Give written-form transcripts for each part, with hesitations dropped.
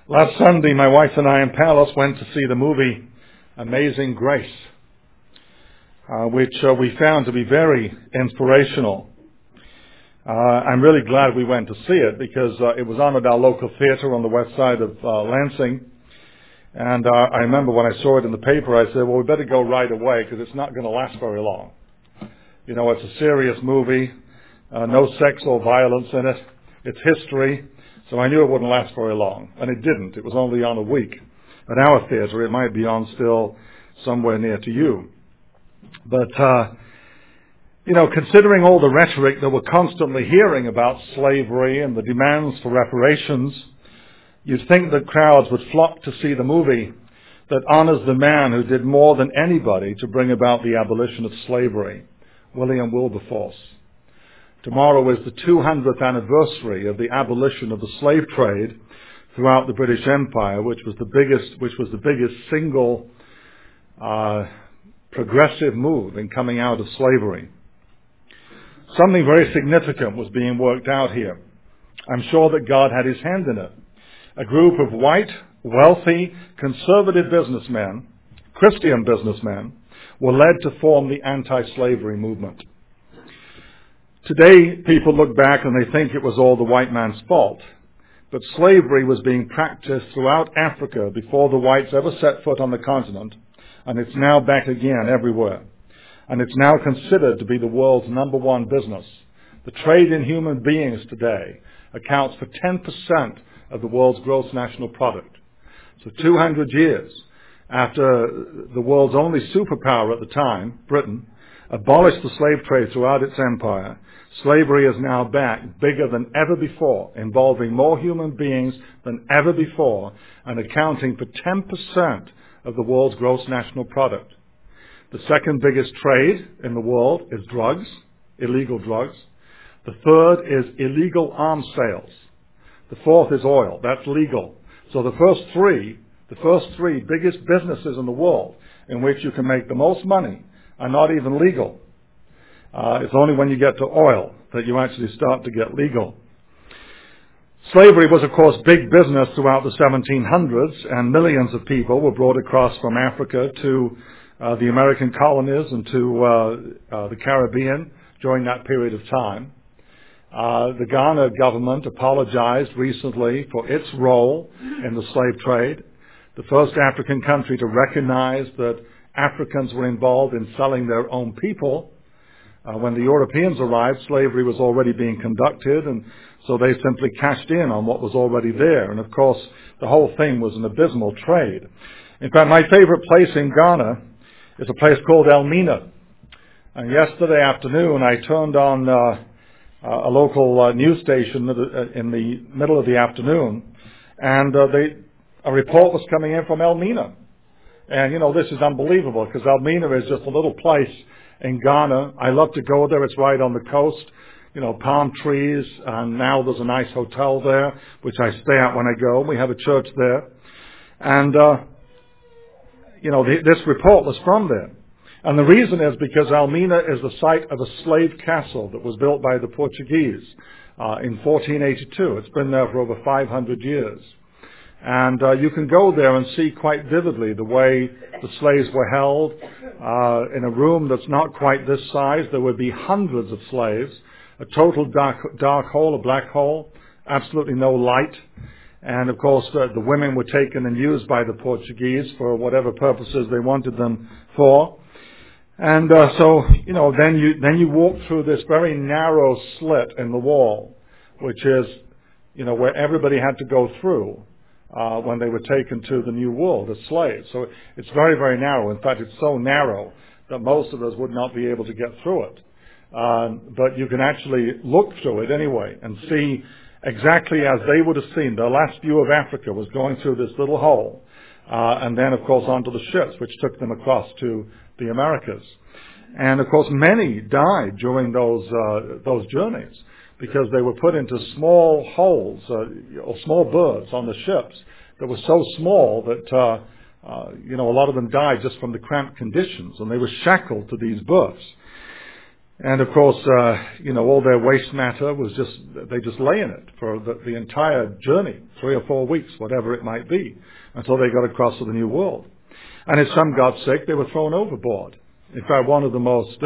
Last Sunday, my wife and I in Palos went to see the movie Amazing Grace, which we found to be very inspirational. I'm really glad we went to see it because it was on at our local theater on the west side of Lansing. And I remember when I saw it in the paper, I said, well, we better go right away because it's not going to last very long. You know, it's a serious movie, no sex or violence in it. It's history. So I knew it wouldn't last very long, and it didn't. It was only on a week. At our theater, it might be on still somewhere near to you. But, considering all the rhetoric that we're constantly hearing about slavery and the demands for reparations, you'd think that crowds would flock to see the movie that honors the man who did more than anybody to bring about the abolition of slavery, William Wilberforce. Tomorrow is the 200th anniversary of the abolition of the slave trade throughout the British Empire, which was the biggest single progressive move in coming out of slavery. Something very significant was being worked out here. I'm sure that God had his hand in it. A group of white, wealthy, conservative businessmen, Christian businessmen, were led to form the anti-slavery movement. Today, people look back and they think it was all the white man's fault. But slavery was being practiced throughout Africa before the whites ever set foot on the continent, and it's now back again everywhere. And it's now considered to be the world's number one business. The trade in human beings today accounts for 10% of the world's gross national product. So 200 years after the world's only superpower at the time, Britain, abolished the slave trade throughout its empire, slavery is now back bigger than ever before, involving more human beings than ever before, and accounting for 10% of the world's gross national product. The second biggest trade in the world is drugs, illegal drugs. The third is illegal arms sales. The fourth is oil. That's legal. So the first three biggest businesses in the world in which you can make the most money are not even legal. It's only when you get to oil that you actually start to get legal. Slavery was, of course, big business throughout the 1700s, and millions of people were brought across from Africa to the American colonies and to the Caribbean during that period of time. The Ghana government apologized recently for its role in the slave trade, the first African country to recognize that Africans were involved in selling their own people. When the Europeans arrived, slavery was already being conducted, and so they simply cashed in on what was already there. And of course, the whole thing was an abysmal trade. In fact, my favorite place in Ghana is a place called Elmina. And yesterday afternoon, I turned on a local news station in the middle of the afternoon, and a report was coming in from Elmina. And, this is unbelievable because Elmina is just a little place in Ghana. I love to go there. It's right on the coast, palm trees. And now there's a nice hotel there, which I stay at when I go. We have a church there. And, this report was from there. And the reason is because Elmina is the site of a slave castle that was built by the Portuguese in 1482. It's been there for over 500 years. And you can go there and see quite vividly the way the slaves were held. In a room that's not quite this size, there would be hundreds of slaves, a total dark hole, a black hole, absolutely no light. And, of course, the women were taken and used by the Portuguese for whatever purposes they wanted them for. And then you walk through this very narrow slit in the wall, which is, where everybody had to go through when they were taken to the New World as slaves. So it's very, very narrow. In fact, it's so narrow that most of us would not be able to get through it. But you can actually look through it anyway and see exactly as they would have seen. The last view of Africa was going through this little hole, and then, of course, onto the ships, which took them across to the Americas. And, of course, many died during those journeys because they were put into small holes, or small berths on the ships that were so small that, a lot of them died just from the cramped conditions, and they were shackled to these berths. And of course, all their waste matter was they just lay in it for the entire journey, 3 or 4 weeks, whatever it might be, until they got across to the New World. And if some got sick, they were thrown overboard. In fact, one of the most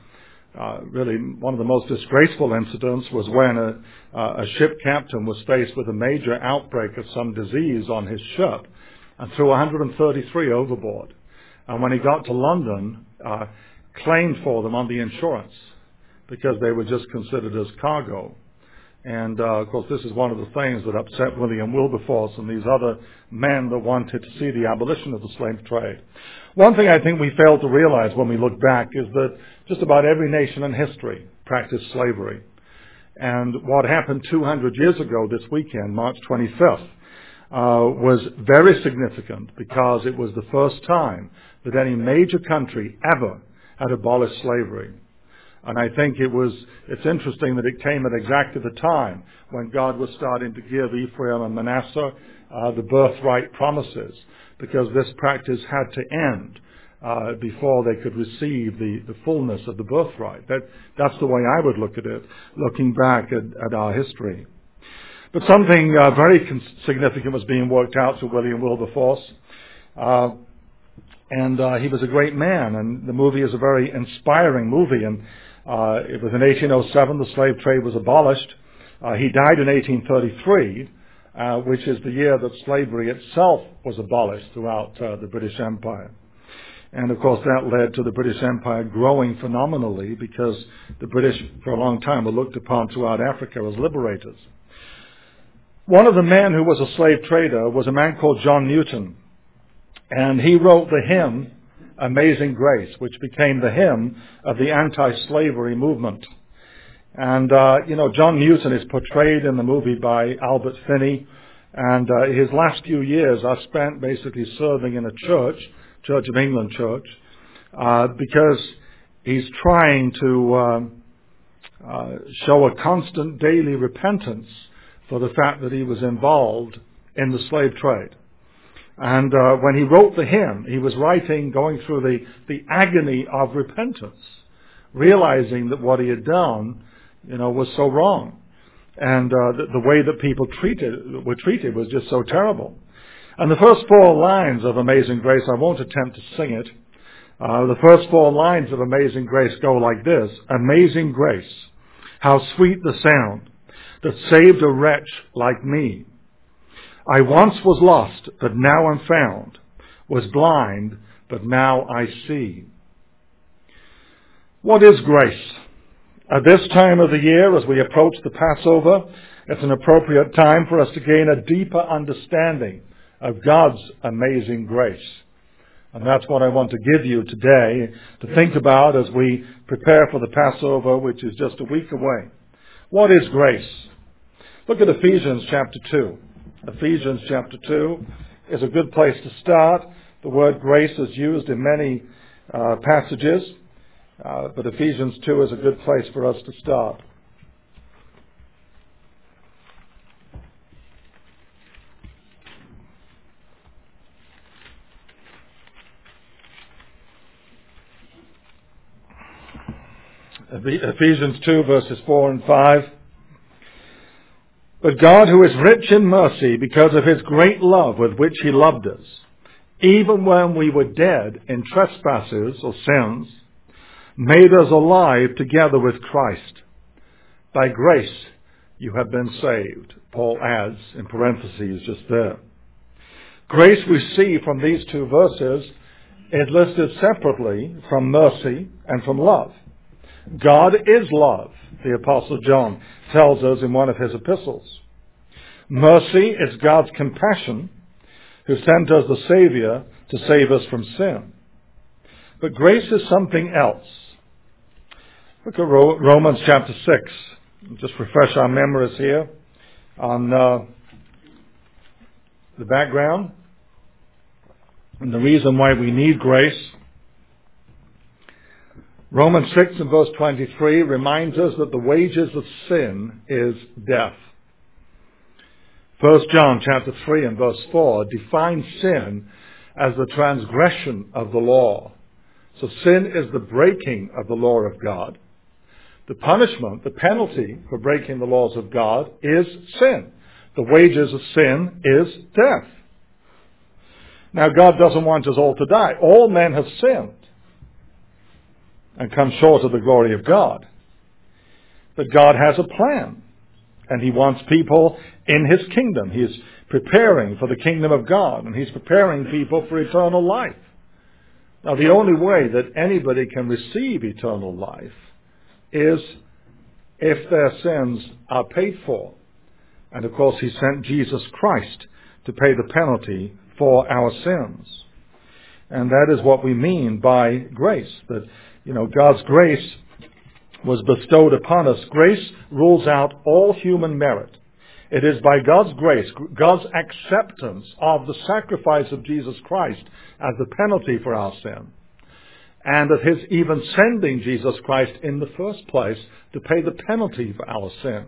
disgraceful incidents was when a ship captain was faced with a major outbreak of some disease on his ship and threw 133 overboard. And when he got to London, claimed for them on the insurance because they were just considered as cargo. And, of course, this is one of the things that upset William Wilberforce and these other men that wanted to see the abolition of the slave trade. One thing I think we fail to realize when we look back is that just about every nation in history practiced slavery. And what happened 200 years ago this weekend, March 25th, was very significant because it was the first time that any major country ever had abolished slavery. And I think it's interesting that it came at exactly the time when God was starting to give Ephraim and Manasseh the birthright promises, because this practice had to end before they could receive the fullness of the birthright. That's the way I would look at it, looking back at our history. But something very significant was being worked out to William Wilberforce. And he was a great man, and the movie is a very inspiring movie. And it was in 1807 the slave trade was abolished. He died in 1833, which is the year that slavery itself was abolished throughout the British Empire. And of course that led to the British Empire growing phenomenally, because the British for a long time were looked upon throughout Africa as liberators. One of the men who was a slave trader was a man called John Newton. And he wrote the hymn, Amazing Grace, which became the hymn of the anti-slavery movement. And, John Newton is portrayed in the movie by Albert Finney. And his last few years are spent basically serving in a Church of England church, because he's trying to show a constant daily repentance for the fact that he was involved in the slave trade. And when he wrote the hymn, he was going through the agony of repentance, realizing that what he had done, was so wrong. And the way that people were treated was just so terrible. And the first 4 lines of Amazing Grace, I won't attempt to sing it. The first 4 lines of Amazing Grace go like this: Amazing grace, how sweet the sound that saved a wretch like me. I once was lost, but now am found, was blind, but now I see. What is grace? At this time of the year, as we approach the Passover, it's an appropriate time for us to gain a deeper understanding of God's amazing grace. And that's what I want to give you today to think about as we prepare for the Passover, which is just a week away. What is grace? Look at Ephesians chapter 2. Ephesians chapter 2 is a good place to start. The word grace is used in many passages, but Ephesians 2 is a good place for us to start. Ephesians 2 verses 4 and 5. But God, who is rich in mercy, because of his great love with which he loved us, even when we were dead in trespasses or sins, made us alive together with Christ. By grace you have been saved. Paul adds in parentheses just there. Grace we see from these 2 verses is listed separately from mercy and from love. God is love, the Apostle John tells us in one of his epistles. Mercy is God's compassion, who sent us the Savior to save us from sin. But grace is something else. Look at Romans chapter 6. Just refresh our memories here on the background and the reason why we need grace. Romans 6 and verse 23 reminds us that the wages of sin is death. 1 John chapter 3 and verse 4 defines sin as the transgression of the law. So sin is the breaking of the law of God. The punishment, the penalty for breaking the laws of God is sin. The wages of sin is death. Now, God doesn't want us all to die. All men have sinned and come short of the glory of God. But God has a plan, and He wants people in His kingdom. He is preparing for the kingdom of God, and He's preparing people for eternal life. Now, the only way that anybody can receive eternal life is if their sins are paid for. And of course, He sent Jesus Christ to pay the penalty for our sins. And that is what we mean by grace. That, God's grace was bestowed upon us. Grace rules out all human merit. It is by God's grace, God's acceptance of the sacrifice of Jesus Christ as the penalty for our sin, and of His even sending Jesus Christ in the first place to pay the penalty for our sin.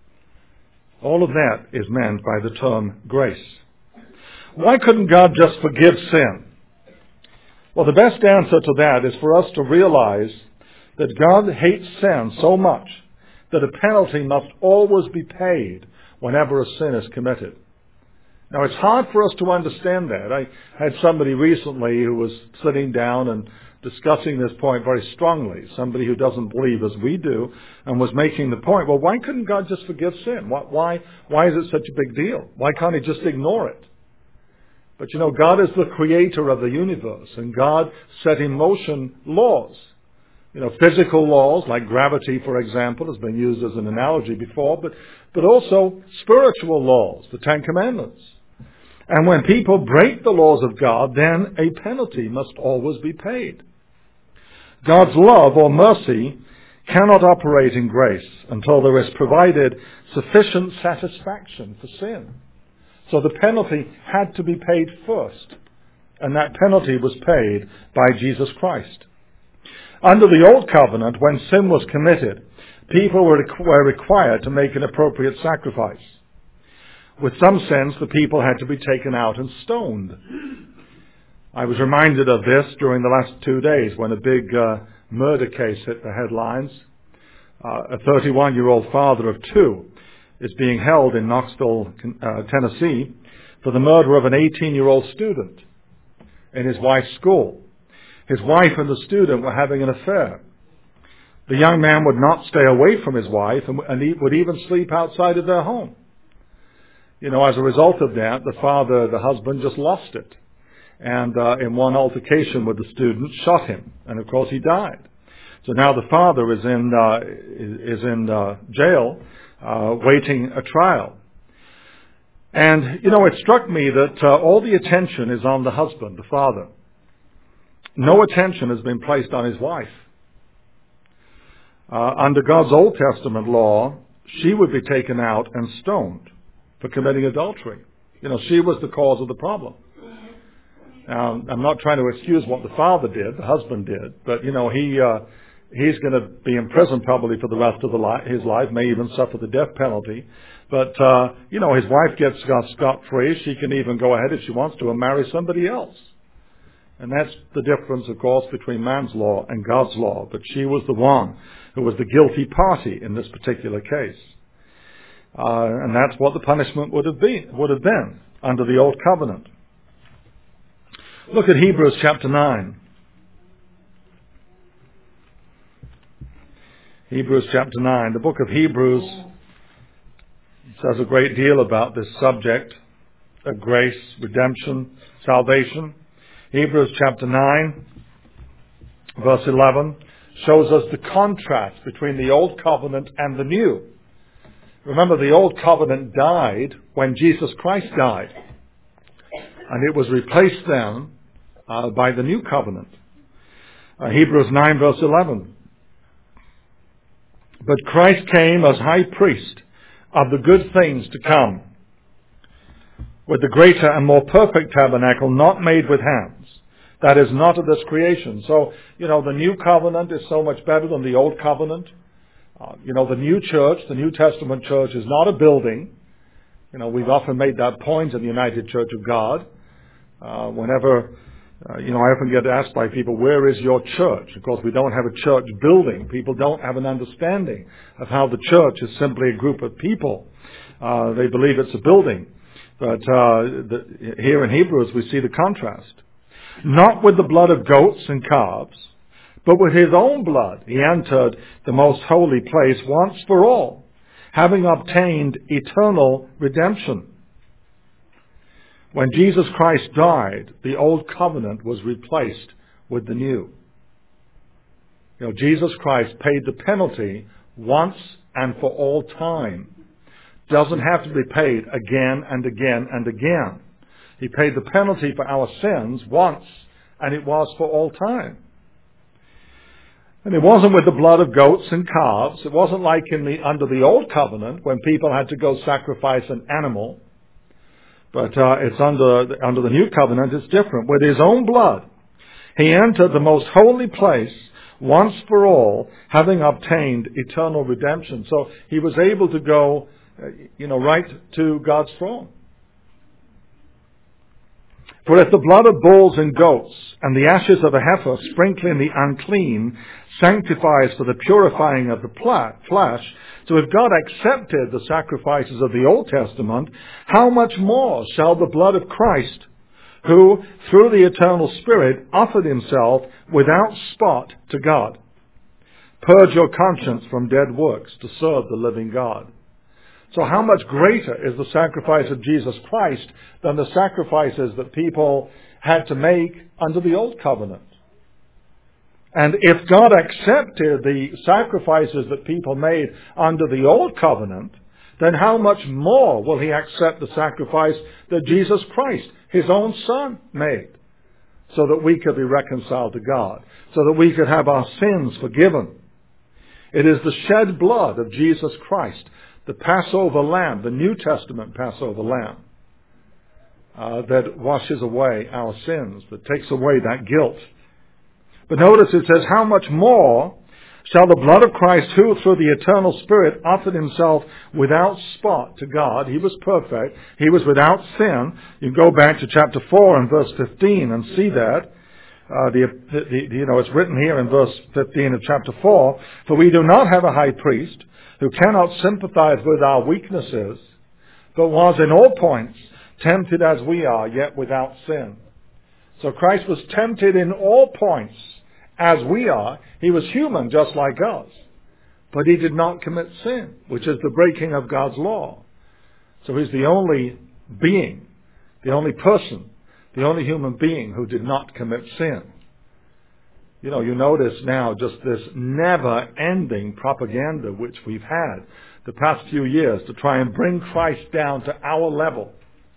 All of that is meant by the term grace. Why couldn't God just forgive sin? Well, the best answer to that is for us to realize that God hates sin so much that a penalty must always be paid whenever a sin is committed. Now, it's hard for us to understand that. I had somebody recently who was sitting down and discussing this point very strongly, somebody who doesn't believe as we do, and was making the point, well, why couldn't God just forgive sin? Why is it such a big deal? Why can't He just ignore it? But God is the creator of the universe, and God set in motion laws. Physical laws, like gravity, for example, has been used as an analogy before, but also spiritual laws, the Ten Commandments. And when people break the laws of God, then a penalty must always be paid. God's love or mercy cannot operate in grace until there is provided sufficient satisfaction for sin. So the penalty had to be paid first, and that penalty was paid by Jesus Christ. Under the Old Covenant, when sin was committed, people were required to make an appropriate sacrifice. With some sins, the people had to be taken out and stoned. I was reminded of this during the last 2 days when a big murder case hit the headlines. A 31-year-old father of 2 is being held in Knoxville, Tennessee, for the murder of an 18-year-old student in his wife's school. His wife and the student were having an affair. The young man would not stay away from his wife and he would even sleep outside of their home. As a result of that, the husband just lost it. And in one altercation with the student, shot him. And of course he died. So now the father is in jail, waiting a trial. And, it struck me that all the attention is on the husband, the father. No attention has been placed on his wife. Under God's Old Testament law, she would be taken out and stoned for committing adultery. She was the cause of the problem. Now, I'm not trying to excuse what the father did, the husband did, but, he's going to be in prison probably for the rest of his life, may even suffer the death penalty. But, his wife gets scot-free. She can even go ahead if she wants to and marry somebody else. And that's the difference, of course, between man's law and God's law. But she was the one who was the guilty party in this particular case. And that's what the punishment would have been under the Old Covenant. Look at Hebrews chapter 9. Hebrews chapter 9. The book of Hebrews says a great deal about this subject of grace, redemption, salvation. Hebrews chapter 9, verse 11, shows us the contrast between the Old Covenant and the New. Remember, the Old Covenant died when Jesus Christ died. And it was replaced then by the New Covenant. Hebrews 9, verse 11. But Christ came as high priest of the good things to come, with the greater and more perfect tabernacle not made with hands, that is not of this creation. So, the New Covenant is so much better than the Old Covenant. The new church, the New Testament church, is not a building. We've often made that point in the United Church of God. Whenever, I often get asked by people, where is your church? Of course, we don't have a church building. People don't have an understanding of how the church is simply a group of people. They believe it's a building. But here in Hebrews, we see the contrast. Not with the blood of goats and calves, but with his own blood he entered the most holy place once for all, having obtained eternal redemption. When Jesus Christ died, the old covenant was replaced with the new. Jesus Christ paid the penalty once and for all time. Doesn't have to be paid again and again and again. He paid the penalty for our sins once, and it was for all time. And it wasn't with the blood of goats and calves. It wasn't like under the old covenant when people had to go sacrifice an animal. But it's under the new covenant, it's different. With his own blood, he entered the most holy place once for all, having obtained eternal redemption. So he was able to go, right to God's throne. For if the blood of bulls and goats and the ashes of a heifer sprinkling the unclean sanctifies for the purifying of the flesh, so if God accepted the sacrifices of the Old Testament, how much more shall the blood of Christ, who through the eternal Spirit offered himself without spot to God, purge your conscience from dead works to serve the living God? So how much greater is the sacrifice of Jesus Christ than the sacrifices that people had to make under the old covenant? And if God accepted the sacrifices that people made under the old covenant, then how much more will he accept the sacrifice that Jesus Christ, his own Son, made, so that we could be reconciled to God, so that we could have our sins forgiven? It is the shed blood of Jesus Christ, the Passover lamb, the New Testament Passover lamb, that washes away our sins, that takes away that guilt. But notice it says, how much more shall the blood of Christ, who through the eternal Spirit offered himself without spot to God? He was perfect. He was without sin. You can go back to chapter 4 and verse 15 and see that. It's written here in verse 15 of chapter 4, for we do not have a high priest who cannot sympathize with our weaknesses, but was in all points tempted as we are, yet without sin. So Christ was tempted in all points as we are. He was human just like us, but he did not commit sin, which is the breaking of God's law. So he's the only being, the only person, the only human being who did not commit sin. You notice now just this never-ending propaganda which we've had the past few years to try and bring Christ down to our level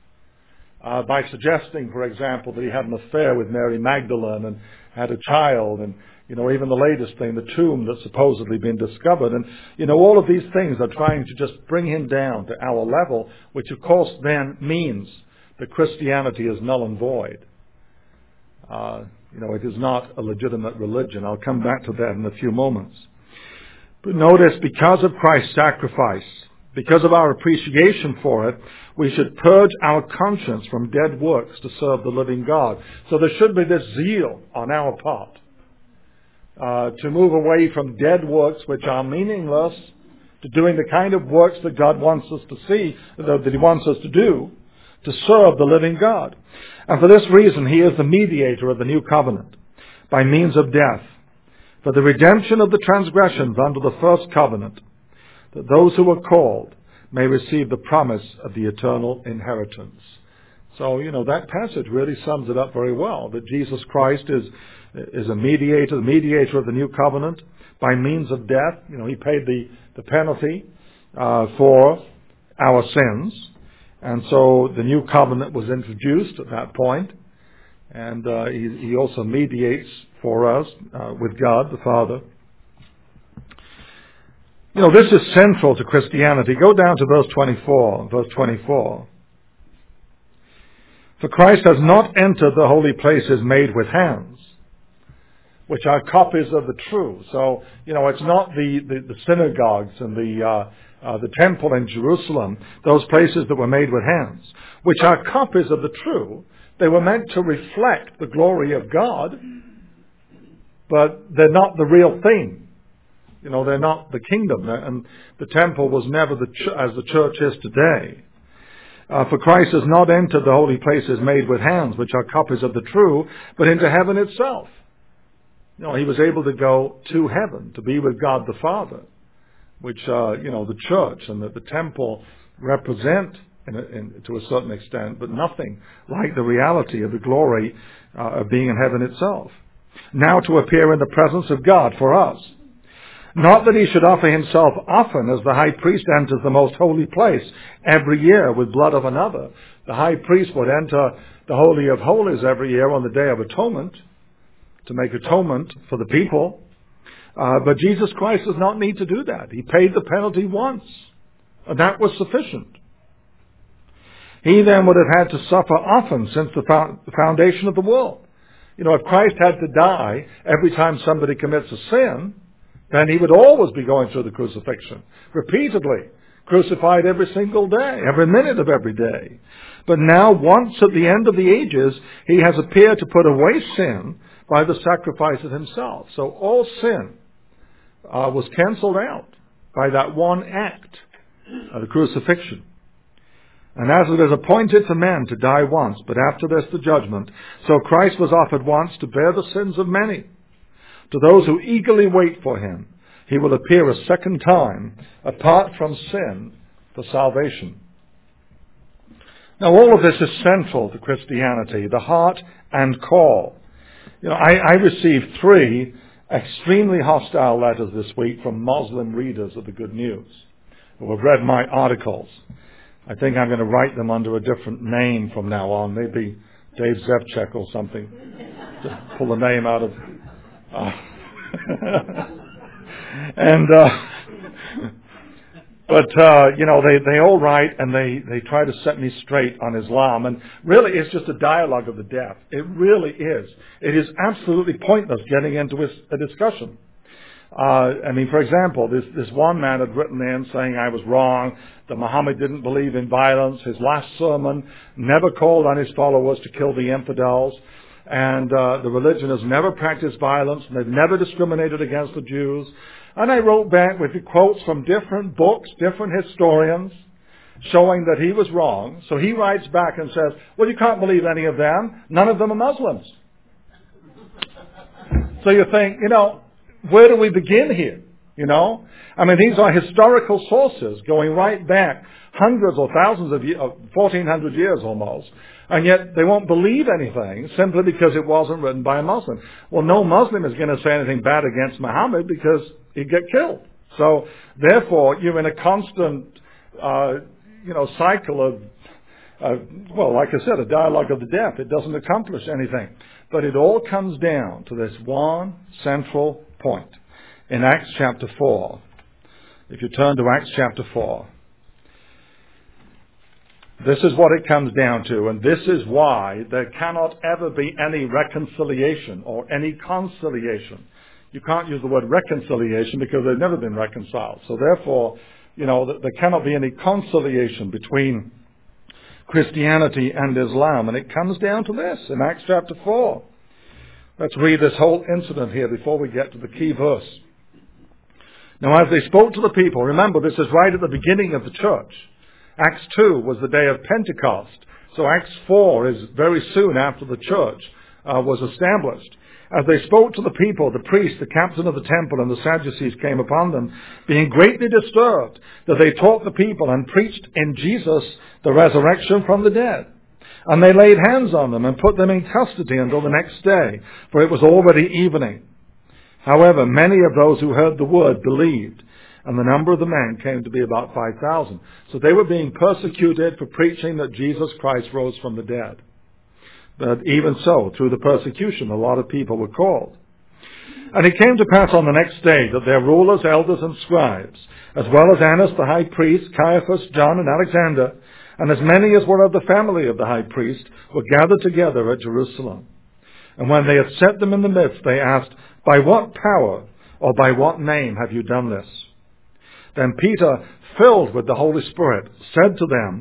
by suggesting, for example, that he had an affair with Mary Magdalene and had a child, and even the latest thing, the tomb that's supposedly been discovered, and all of these things are trying to just bring him down to our level, which of course then means that Christianity is null and void. It is not a legitimate religion. I'll come back to that in a few moments. But notice, because of Christ's sacrifice, because of our appreciation for it, we should purge our conscience from dead works to serve the living God. So there should be this zeal on our part to move away from dead works which are meaningless to doing the kind of works that God wants us to see, that he wants us to do, to serve the living God. And for this reason, he is the mediator of the new covenant by means of death, for the redemption of the transgressions under the first covenant, that those who are called may receive the promise of the eternal inheritance. So, that passage really sums it up very well, that Jesus Christ is a mediator, the mediator of the new covenant by means of death. He paid the penalty for our sins. And so the new covenant was introduced at that point, and he also mediates for us with God the Father. This is central to Christianity. Go down to verse 24. For Christ has not entered the holy places made with hands, which are copies of the true. So, it's not the synagogues and the temple in Jerusalem, those places that were made with hands, which are copies of the true, They were meant to reflect the glory of God, but they're not the real thing. They're not the kingdom. And the temple was never as the church is today. For Christ has not entered the holy places made with hands, which are copies of the true, but into heaven itself. He was able to go to heaven, to be with God the Father, which, the church and the temple represent to a certain extent, but nothing like the reality of the glory of being in heaven itself. Now to appear in the presence of God for us. Not that he should offer himself often, as the high priest enters the most holy place every year with blood of another. The high priest would enter the Holy of Holies every year on the Day of Atonement to make atonement for the people. But Jesus Christ does not need to do that. He paid the penalty once, and that was sufficient. He then would have had to suffer often since the foundation of the world. If Christ had to die every time somebody commits a sin, then he would always be going through the crucifixion, repeatedly, crucified every single day, every minute of every day. But now, once at the end of the ages, he has appeared to put away sin by the sacrifice of himself. So all sin was cancelled out by that one act of the crucifixion. And as it is appointed to men to die once, but after this the judgment, so Christ was offered once to bear the sins of many. To those who eagerly wait for him, he will appear a second time, apart from sin, for salvation. Now all of this is central to Christianity, the heart and call. I received 3 extremely hostile letters this week from Muslim readers of the Good News who have read my articles. I think I'm going to write them under a different name from now on, maybe Dave Zevchek or something. Just pull a name out of... they all write and they try to set me straight on Islam, and really it's just a dialogue of the deaf. It really is. It is absolutely pointless getting into a discussion. For example, this one man had written in saying I was wrong, that Muhammad didn't believe in violence. His last sermon never called on his followers to kill the infidels. And the religion has never practiced violence, and they've never discriminated against the Jews. And I wrote back with quotes from different books, different historians, showing that he was wrong. So he writes back and says, well, you can't believe any of them. None of them are Muslims. So you think, where do we begin here? These are historical sources going right back hundreds or thousands of years, 1,400 years almost, and yet they won't believe anything simply because it wasn't written by a Muslim. Well, no Muslim is going to say anything bad against Muhammad because he'd get killed. So, therefore, you're in a constant, cycle of, like I said, a dialogue of the deaf. It doesn't accomplish anything. But it all comes down to this one central point in Acts chapter 4. If you turn to Acts chapter 4, this is what it comes down to, and this is why there cannot ever be any reconciliation or any conciliation. You can't use the word reconciliation because they've never been reconciled. So therefore, there cannot be any conciliation between Christianity and Islam, and it comes down to this in Acts chapter 4. Let's read this whole incident here before we get to the key verse. Now, as they spoke to the people, remember this is right at the beginning of the church. Acts 2 was the day of Pentecost. So Acts 4 is very soon after the church was established. As they spoke to the people, the priest, the captain of the temple, and the Sadducees came upon them, being greatly disturbed, that they taught the people and preached in Jesus the resurrection from the dead. And they laid hands on them and put them in custody until the next day, for it was already evening. However, many of those who heard the word believed, and the number of the men came to be about 5,000. So they were being persecuted for preaching that Jesus Christ rose from the dead. But even so, through the persecution, a lot of people were called. And it came to pass on the next day that their rulers, elders, and scribes, as well as Annas the high priest, Caiaphas, John, and Alexander, and as many as were of the family of the high priest, were gathered together at Jerusalem. And when they had set them in the midst, they asked, by what power or by what name have you done this? Then Peter, filled with the Holy Spirit, said to them,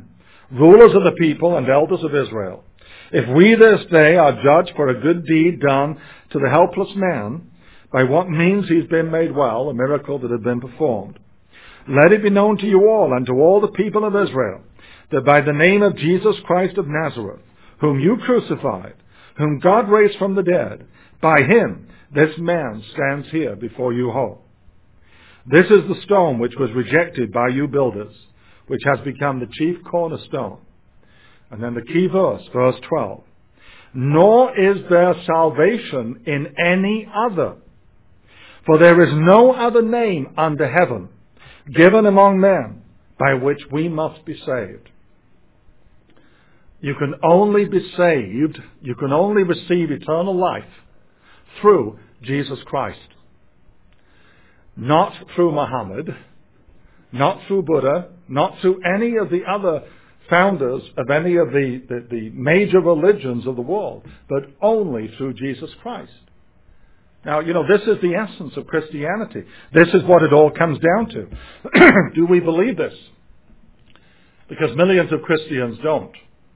rulers of the people and elders of Israel, if we this day are judged for a good deed done to the helpless man, by what means he's been made well, a miracle that had been performed, let it be known to you all and to all the people of Israel, that by the name of Jesus Christ of Nazareth, whom you crucified, whom God raised from the dead, by him this man stands here before you whole. This is the stone which was rejected by you builders, which has become the chief cornerstone. And then the key verse, verse 12. Nor is there salvation in any other, for there is no other name under heaven given among men by which we must be saved. You can only be saved, you can only receive eternal life through Jesus Christ. Not through Muhammad, not through Buddha, not through any of the other founders of any of the major religions of the world, but only through Jesus Christ. Now, this is the essence of Christianity. This is what it all comes down to. Do we believe this? Because millions of Christians don't.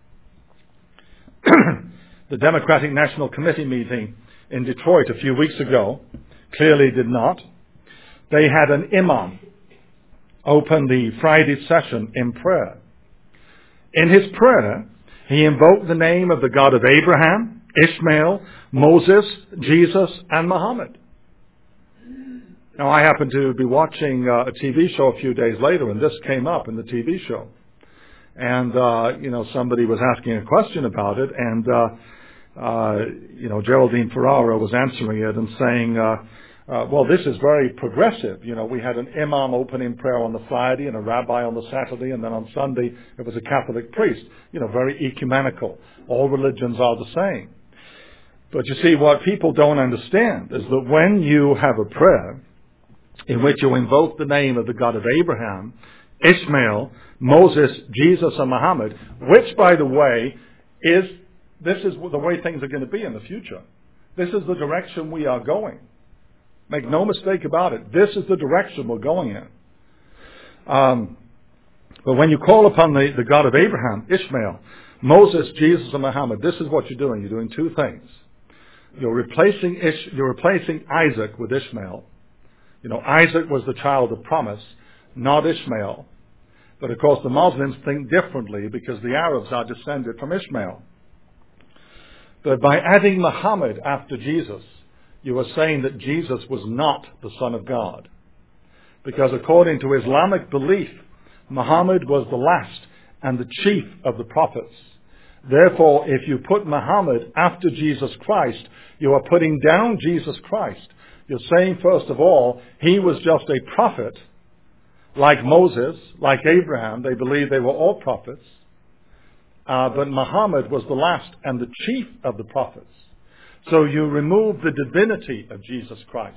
The Democratic National Committee meeting in Detroit a few weeks ago clearly did not. They had an imam open the Friday session in prayer. In his prayer, he invoked the name of the God of Abraham, Ishmael, Moses, Jesus, and Muhammad. Now, I happened to be watching a TV show a few days later, and this came up in the TV show. And, somebody was asking a question about it, and, Geraldine Ferrara was answering it and saying, well, this is very progressive. We had an imam opening prayer on the Friday and a rabbi on the Saturday, and then on Sunday it was a Catholic priest. Very ecumenical. All religions are the same. But you see, what people don't understand is that when you have a prayer in which you invoke the name of the God of Abraham, Ishmael, Moses, Jesus, and Muhammad, which, by the way, this is the way things are going to be in the future. This is the direction we are going. Make no mistake about it. This is the direction we're going in. But when you call upon the God of Abraham, Ishmael, Moses, Jesus, and Muhammad, this is what you're doing. You're doing two things. You're replacing Isaac with Ishmael. Isaac was the child of promise, not Ishmael. But of course the Muslims think differently because the Arabs are descended from Ishmael. But by adding Muhammad after Jesus, you are saying that Jesus was not the Son of God. Because according to Islamic belief, Muhammad was the last and the chief of the prophets. Therefore, if you put Muhammad after Jesus Christ, you are putting down Jesus Christ. You're saying, first of all, he was just a prophet, like Moses, like Abraham. They believed they were all prophets. But Muhammad was the last and the chief of the prophets. So you remove the divinity of Jesus Christ.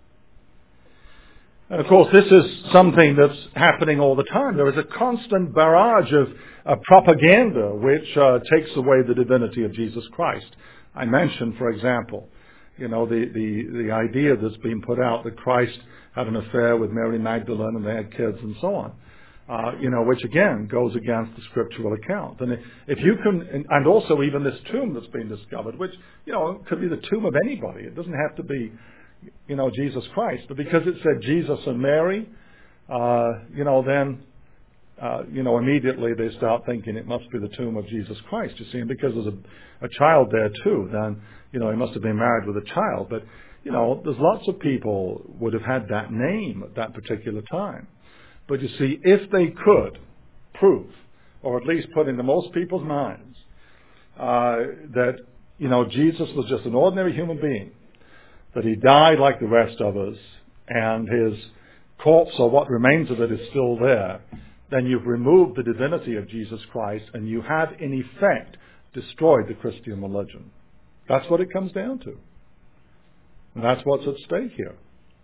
And of course, this is something that's happening all the time. There is a constant barrage of propaganda which takes away the divinity of Jesus Christ. I mentioned, for example, the idea that's been put out that Christ had an affair with Mary Magdalene and they had kids and so on. Which again goes against the scriptural account. And if you can, and also even this tomb that's been discovered, which, could be the tomb of anybody. It doesn't have to be, Jesus Christ. But because it said Jesus and Mary, then immediately they start thinking it must be the tomb of Jesus Christ, you see. And because there's a child there too, then, he must have been married with a child. But, there's lots of people would have had that name at that particular time. But you see, if they could prove, or at least put into most people's minds, that, Jesus was just an ordinary human being, that he died like the rest of us, and his corpse, or what remains of it, is still there, then you've removed the divinity of Jesus Christ, and you have, in effect, destroyed the Christian religion. That's what it comes down to. And that's what's at stake here.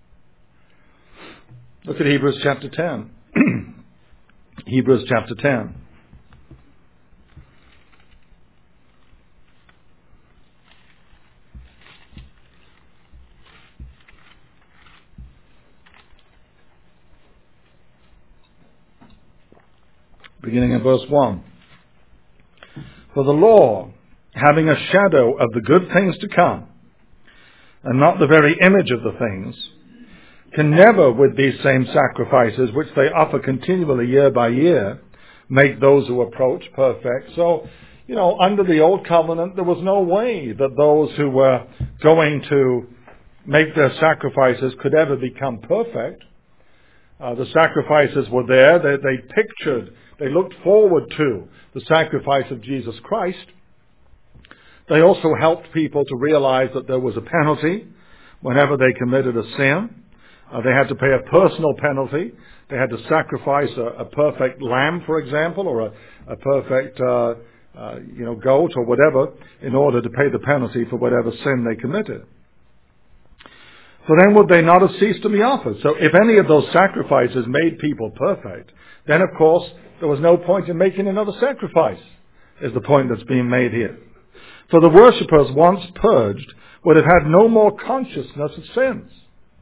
Look at Hebrews chapter 10. Hebrews chapter 10. Beginning in verse 1. For the law, having a shadow of the good things to come, and not the very image of the things, can never, with these same sacrifices, which they offer continually year by year, make those who approach perfect. So, under the old covenant, there was no way that those who were going to make their sacrifices could ever become perfect. The sacrifices were there. They looked forward to the sacrifice of Jesus Christ. They also helped people to realize that there was a penalty whenever they committed a sin. They had to pay a personal penalty. They had to sacrifice a perfect lamb, for example, or a perfect goat or whatever, in order to pay the penalty for whatever sin they committed. So then would they not have ceased to be offered? So if any of those sacrifices made people perfect, then of course there was no point in making another sacrifice, is the point that's being made here. For the worshippers, once purged, would have had no more consciousness of sins.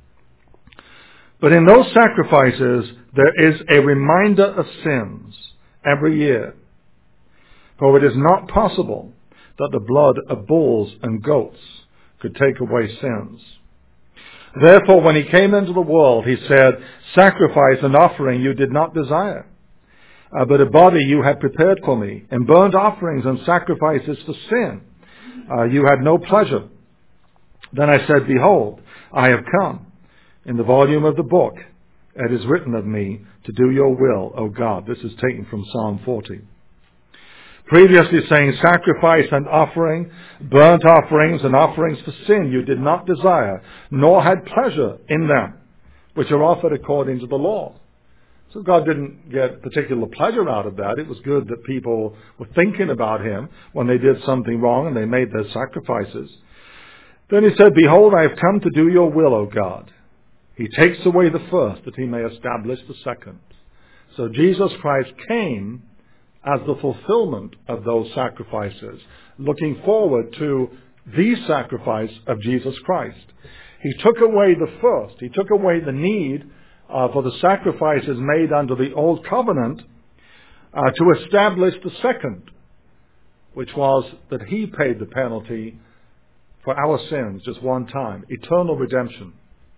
But in those sacrifices, there is a reminder of sins every year. For it is not possible that the blood of bulls and goats could take away sins. Therefore, when he came into the world, he said, "Sacrifice and offering you did not desire, but a body you had prepared for me. In burnt offerings and sacrifices for sin you had no pleasure. Then I said, Behold, I have come. In the volume of the book it is written of me to do your will, O God." This is taken from Psalm 40. Previously saying, sacrifice and offering, burnt offerings and offerings for sin you did not desire, nor had pleasure in them, which are offered according to the law. So God didn't get particular pleasure out of that. It was good that people were thinking about him when they did something wrong and they made their sacrifices. Then he said, "Behold, I have come to do your will, O God." He takes away the first that he may establish the second. So Jesus Christ came as the fulfillment of those sacrifices, looking forward to the sacrifice of Jesus Christ. He took away the first. He took away the need for the sacrifices made under the old covenant to establish the second, which was that he paid the penalty for our sins just one time. Eternal redemption.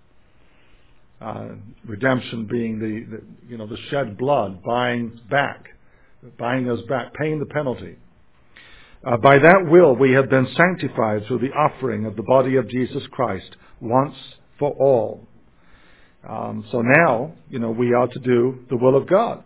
Redemption being the shed blood, buying us back, paying the penalty. By that will we have been sanctified through the offering of the body of Jesus Christ once for all. So now, we are to do the will of God.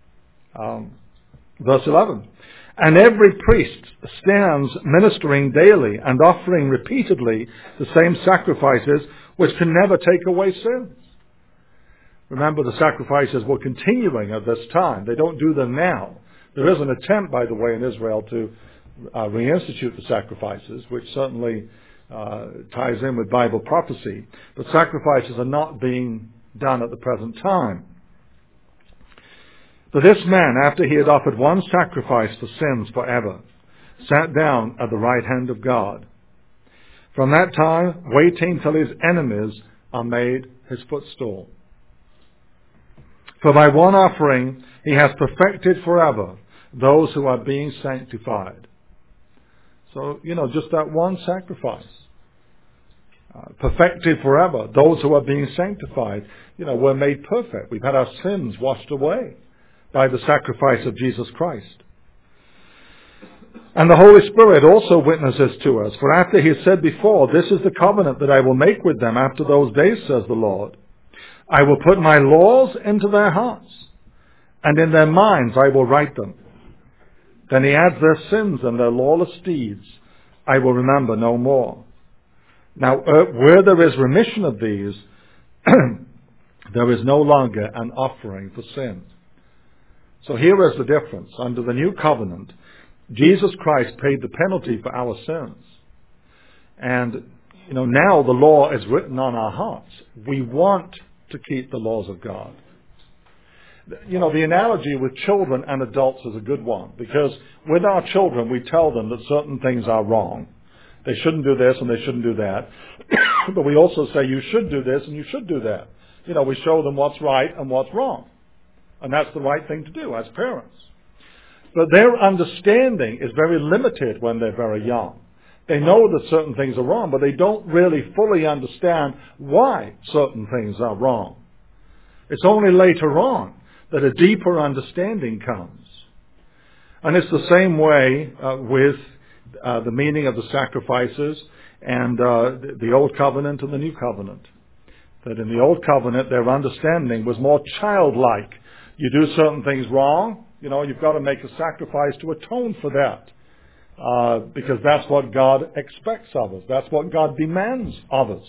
Verse 11. And every priest stands ministering daily and offering repeatedly the same sacrifices which can never take away sins. Remember, the sacrifices were continuing at this time. They don't do them now. There is an attempt, by the way, in Israel to reinstitute the sacrifices, which certainly ties in with Bible prophecy. But sacrifices are not being done at the present time. But this man, after he had offered one sacrifice for sins forever, sat down at the right hand of God. From that time, waiting till his enemies are made his footstool. For by one offering he has perfected forever those who are being sanctified. So, just that one sacrifice. Perfected forever those who are being sanctified. We're made perfect. We've had our sins washed away by the sacrifice of Jesus Christ. And the Holy Spirit also witnesses to us. For after he has said before, "This is the covenant that I will make with them after those days, says the Lord. I will put my laws into their hearts, and in their minds I will write them." Then he adds, "Their sins and their lawless deeds I will remember no more." Now, where there is remission of these, there is no longer an offering for sin. So here is the difference. Under the new covenant, Jesus Christ paid the penalty for our sins. And, now the law is written on our hearts. We want to keep the laws of God. The analogy with children and adults is a good one, because with our children we tell them that certain things are wrong. They shouldn't do this and they shouldn't do that. But we also say you should do this and you should do that. We show them what's right and what's wrong. And that's the right thing to do as parents. But their understanding is very limited when they're very young. They know that certain things are wrong, but they don't really fully understand why certain things are wrong. It's only later on that a deeper understanding comes. And it's the same way with the meaning of the sacrifices and the Old Covenant and the New Covenant. That in the Old Covenant, their understanding was more childlike. You do certain things wrong, you've got to make a sacrifice to atone for that. Because that's what God expects of us. That's what God demands of us.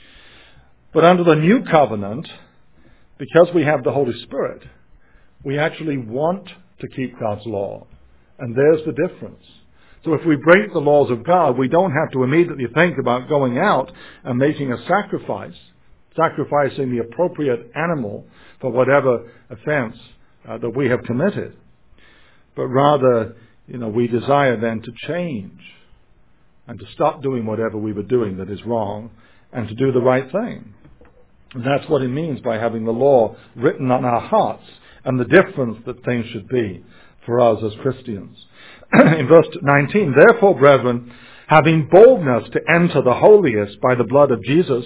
But under the New Covenant, because we have the Holy Spirit, we actually want to keep God's law. And there's the difference. So if we break the laws of God, we don't have to immediately think about going out and making a sacrifice, sacrificing the appropriate animal for whatever offense that we have committed. But rather, we desire then to change and to stop doing whatever we were doing that is wrong and to do the right thing. And that's what it means by having the law written on our hearts and the difference that things should be for us as Christians. In verse 19, therefore, brethren, having boldness to enter the holiest by the blood of Jesus,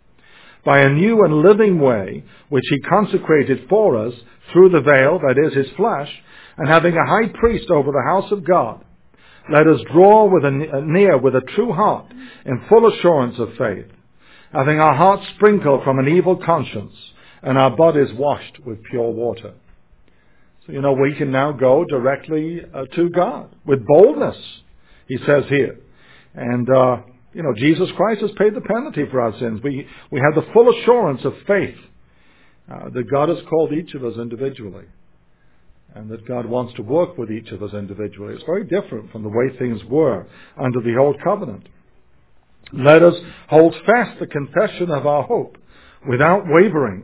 by a new and living way, which he consecrated for us through the veil, that is his flesh, and having a high priest over the house of God, let us draw near with a true heart in full assurance of faith, having our hearts sprinkled from an evil conscience and our bodies washed with pure water. So, we can now go directly to God with boldness, he says here. And, Jesus Christ has paid the penalty for our sins. We have the full assurance of faith that God has called each of us individually. And that God wants to work with each of us individually. It's very different from the way things were under the Old Covenant. Let us hold fast the confession of our hope without wavering.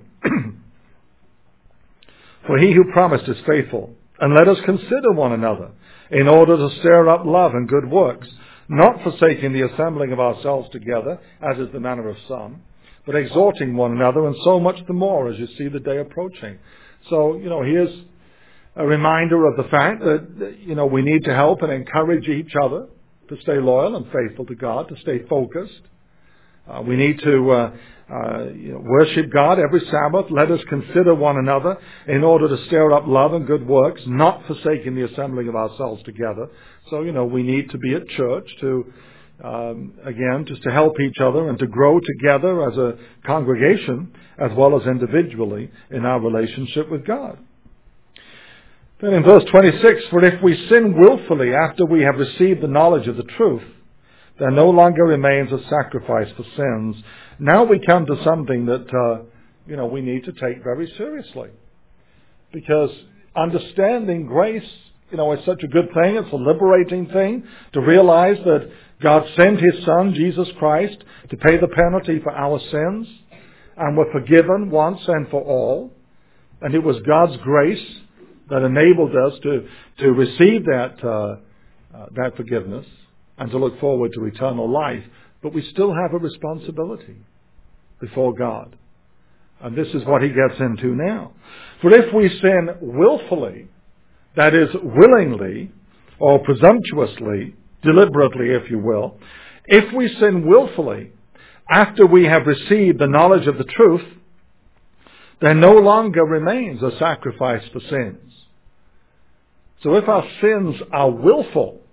For he who promised is faithful. And let us consider one another in order to stir up love and good works, not forsaking the assembling of ourselves together, as is the manner of some, but exhorting one another, and so much the more as you see the day approaching. So, here's a reminder of the fact that, we need to help and encourage each other to stay loyal and faithful to God, to stay focused. We need to worship God every Sabbath. Let us consider one another in order to stir up love and good works, not forsaking the assembling of ourselves together. So, we need to be at church to, again, just to help each other and to grow together as a congregation as well as individually in our relationship with God. Then in verse 26, for if we sin willfully after we have received the knowledge of the truth, there no longer remains a sacrifice for sins. Now we come to something that, we need to take very seriously. Because understanding grace, is such a good thing. It's a liberating thing to realize that God sent his Son, Jesus Christ, to pay the penalty for our sins. And we're forgiven once and for all. And it was God's grace that enabled us to receive that forgiveness and to look forward to eternal life. But we still have a responsibility before God. And this is what he gets into now. For if we sin willfully, that is willingly or presumptuously, deliberately if you will, if we sin willfully after we have received the knowledge of the truth, there no longer remains a sacrifice for sins. So if our sins are willful,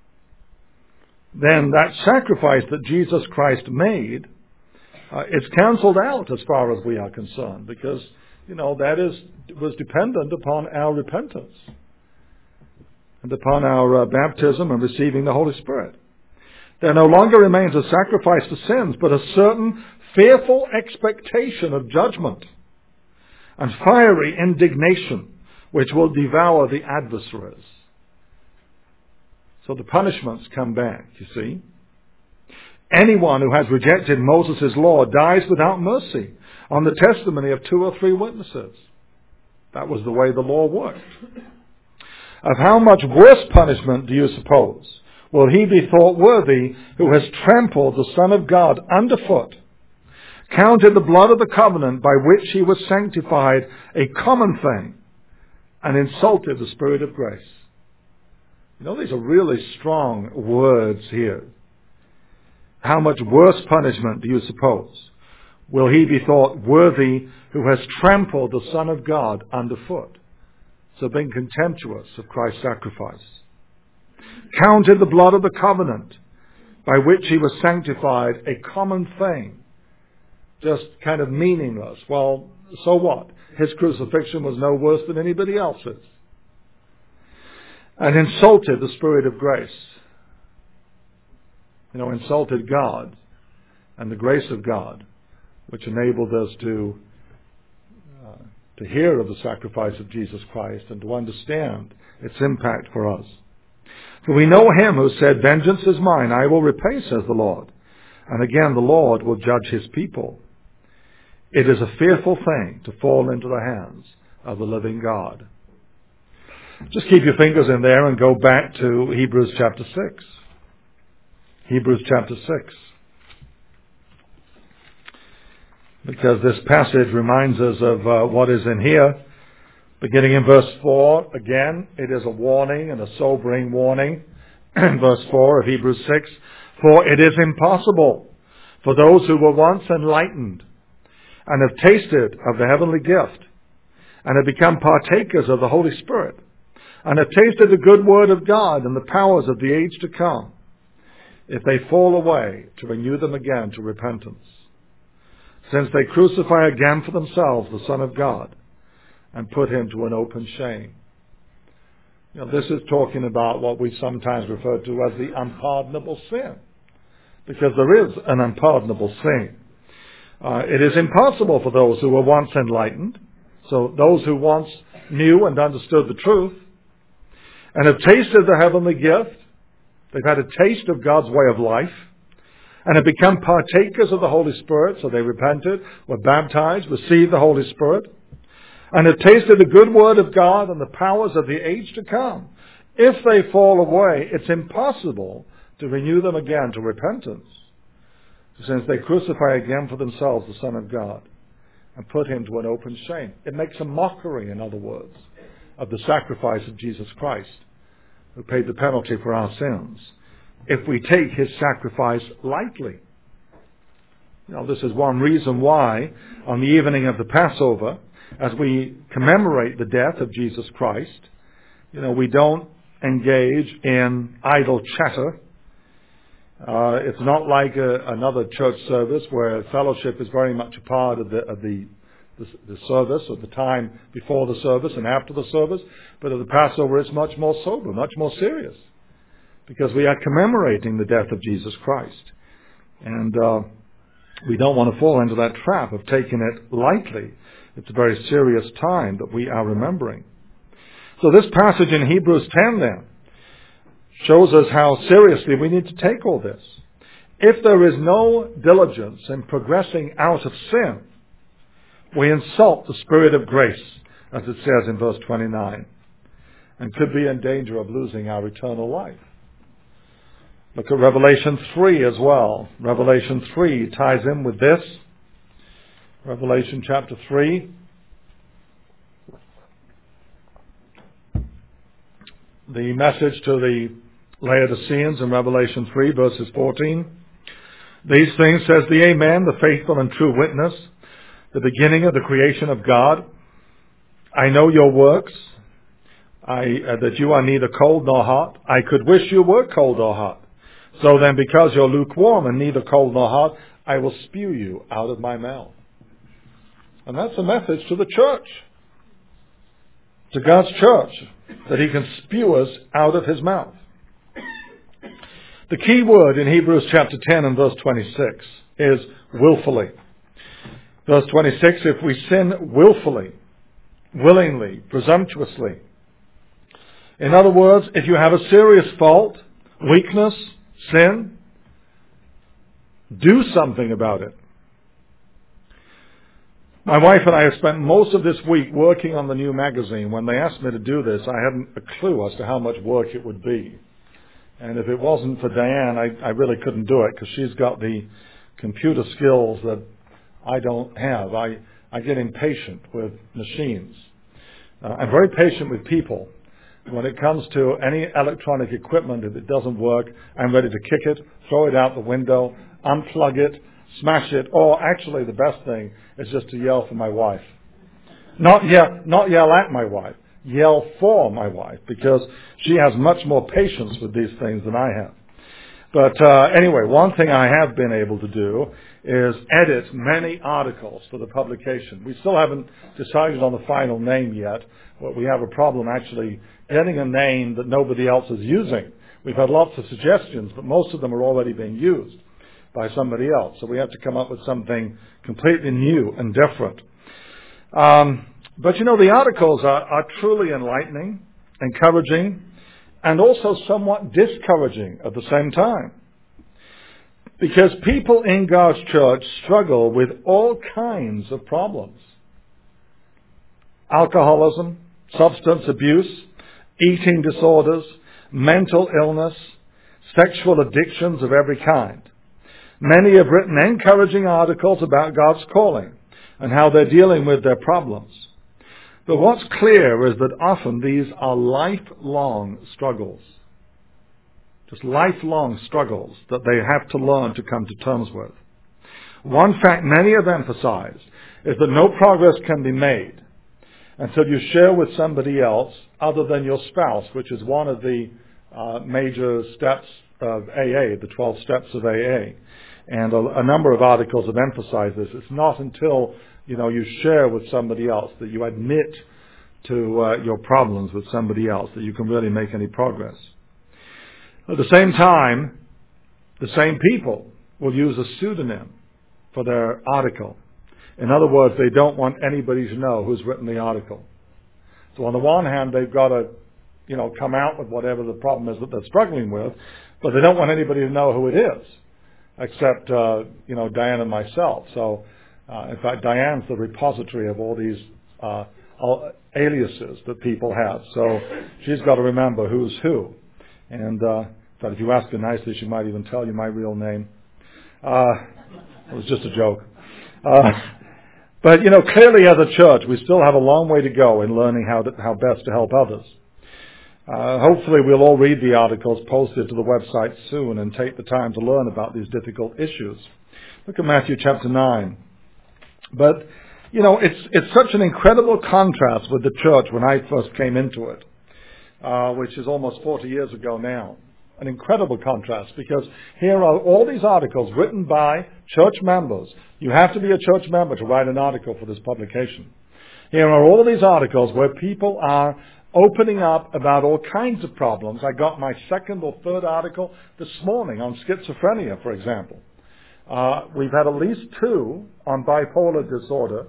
then that sacrifice that Jesus Christ made is cancelled out as far as we are concerned, because, was dependent upon our repentance and upon our baptism and receiving the Holy Spirit. There no longer remains a sacrifice for sins, but a certain fearful expectation of judgment and fiery indignation, which will devour the adversaries. So the punishments come back, you see. Anyone who has rejected Moses' law dies without mercy on the testimony of 2 or 3 witnesses. That was the way the law worked. Of how much worse punishment do you suppose will he be thought worthy who has trampled the Son of God underfoot, counted the blood of the covenant by which he was sanctified a common thing, and insulted the Spirit of grace? These are really strong words here. How much worse punishment do you suppose will he be thought worthy who has trampled the Son of God underfoot, so being contemptuous of Christ's sacrifice, counted the blood of the covenant by which he was sanctified a common thing, just kind of meaningless? Well, so what? His crucifixion was no worse than anybody else's. And insulted the Spirit of grace. Insulted God and the grace of God, which enabled us to hear of the sacrifice of Jesus Christ and to understand its impact for us. For we know him who said, "Vengeance is mine, I will repay," says the Lord. And again, the Lord will judge his people. It is a fearful thing to fall into the hands of the living God. Just keep your fingers in there and go back to Hebrews chapter 6. Hebrews chapter 6. Because this passage reminds us of what is in here. Beginning in verse 4, again, it is a warning and a sobering warning. Verse 4 of Hebrews 6, "For it is impossible for those who were once enlightened and have tasted of the heavenly gift and have become partakers of the Holy Spirit and have tasted the good word of God and the powers of the age to come, if they fall away, to renew them again to repentance. Since they crucify again for themselves the Son of God and put him to an open shame." This is talking about what we sometimes refer to as the unpardonable sin, because there is an unpardonable sin. It is impossible for those who were once enlightened, so those who once knew and understood the truth, and have tasted the heavenly gift, they've had a taste of God's way of life, and have become partakers of the Holy Spirit, so they repented, were baptized, received the Holy Spirit, and have tasted the good word of God and the powers of the age to come. If they fall away, it's impossible to renew them again to repentance, since they crucify again for themselves the Son of God and put him to an open shame. It makes a mockery, in other words, of the sacrifice of Jesus Christ, who paid the penalty for our sins, if we take his sacrifice lightly. This is one reason why, on the evening of the Passover, as we commemorate the death of Jesus Christ, we don't engage in idle chatter. It's not like another church service where fellowship is very much a part of the service, or the time before the service and after the service. But at the Passover, it's much more sober, much more serious, because we are commemorating the death of Jesus Christ. And we don't want to fall into that trap of taking it lightly. It's a very serious time that we are remembering. So this passage in Hebrews 10 then shows us how seriously we need to take all this. If there is no diligence in progressing out of sin, we insult the Spirit of grace, as it says in verse 29, and could be in danger of losing our eternal life. Look at Revelation 3 as well. Revelation 3 ties in with this. Revelation chapter 3. The message to the Laodiceans in Revelation 3, verses 14. "These things says the Amen, the faithful and true witness, the beginning of the creation of God. I know your works, that you are neither cold nor hot. I could wish you were cold or hot. So then, because you're lukewarm and neither cold nor hot, I will spew you out of my mouth." And that's a message to the church, to God's church, that he can spew us out of his mouth. The key word in Hebrews chapter 10 and verse 26 is willfully. Verse 26, if we sin willfully, willingly, presumptuously. In other words, if you have a serious fault, weakness, sin, do something about it. My wife and I have spent most of this week working on the new magazine. When they asked me to do this, I hadn't a clue as to how much work it would be. And if it wasn't for Diane, I really couldn't do it, because she's got the computer skills that I don't have. I get impatient with machines. I'm very patient with people, When it comes to any electronic equipment, if it doesn't work, I'm ready to kick it, throw it out the window, unplug it, smash it, or actually the best thing is just to yell for my wife. Not yell at my wife, yell for my wife, because she has much more patience with these things than I have. But anyway, one thing I have been able to do is edit many articles for the publication. We still haven't decided on the final name yet, but we have a problem actually getting a name that nobody else is using. We've had lots of suggestions, but most of them are already being used by somebody else. So we have to come up with something completely new and different. But the articles are truly enlightening, encouraging, and also somewhat discouraging at the same time. Because people in God's church struggle with all kinds of problems. Alcoholism, substance abuse, eating disorders, mental illness, sexual addictions of every kind. Many have written encouraging articles about God's calling and how they're dealing with their problems. But what's clear is that often these are lifelong struggles. Just lifelong struggles that they have to learn to come to terms with. One fact many have emphasized is that no progress can be made until you share with somebody else other than your spouse, which is one of the major steps of AA, the 12 steps of AA. And a number of articles have emphasized this. It's not until you share with somebody else, that you admit to your problems with somebody else, that you can really make any progress. At the same time, the same people will use a pseudonym for their article. In other words, they don't want anybody to know who's written the article. So on the one hand, they've got to, come out with whatever the problem is that they're struggling with, but they don't want anybody to know who it is, except, Diane and myself. So, in fact, Diane's the repository of all these aliases that people have. So she's got to remember who's who. And but if you ask her nicely, she might even tell you my real name. It was just a joke. But clearly as a church, we still have a long way to go in learning how best to help others. Hopefully we'll all read the articles posted to the website soon and take the time to learn about these difficult issues. Look at Matthew chapter 9. But, it's such an incredible contrast with the church when I first came into it, which is almost 40 years ago now. An incredible contrast, because here are all these articles written by church members. You have to be a church member to write an article for this publication. Here are all these articles where people are opening up about all kinds of problems. I got my second or third article this morning on schizophrenia, for example. We've had at least 2 on bipolar disorder.